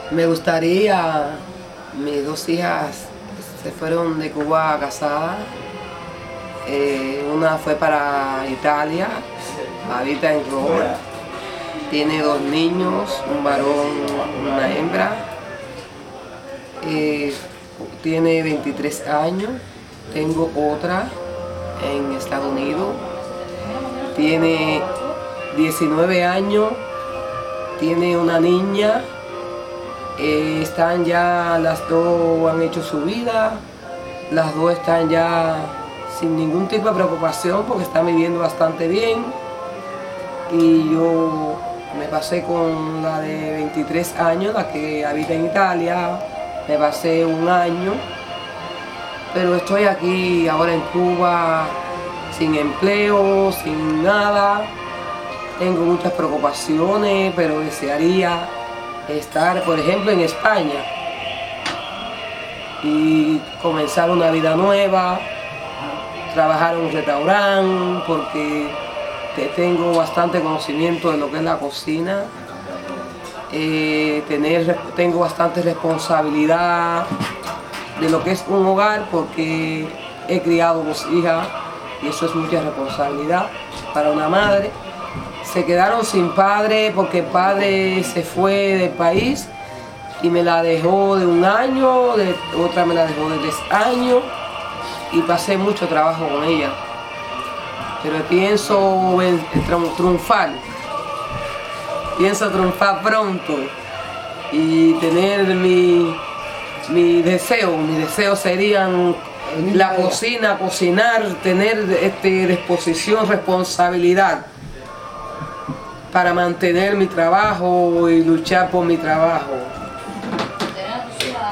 Me gustaría, mis dos hijas se fueron de Cuba casadas, una fue para Italia, habita en Roma, tiene dos niños, un varón, una hembra, tiene 23 años, tengo otra en Estados Unidos, tiene 19 años, tiene una niña. Están ya, las dos han hecho su vida, las dos están ya sin ningún tipo de preocupación porque están viviendo bastante bien. Y yo me pasé con la de 23 años, la que habita en Italia, me pasé un año, pero estoy aquí ahora en Cuba sin empleo, sin nada, tengo muchas preocupaciones, pero desearía estar, por ejemplo, en España y comenzar una vida nueva, trabajar en un restaurante, porque tengo bastante conocimiento de lo que es la cocina, tengo bastante responsabilidad de lo que es un hogar, porque he criado dos hijas y eso es mucha responsabilidad para una madre. Se quedaron sin padre porque el padre se fue del país y me la dejó de un año, otra me la dejó de 3 años y pasé mucho trabajo con ella. Pero pienso triunfar, pienso triunfar pronto y tener mis deseos serían la cocina, cocinar, tener disposición, responsabilidad para mantener mi trabajo y luchar por mi trabajo.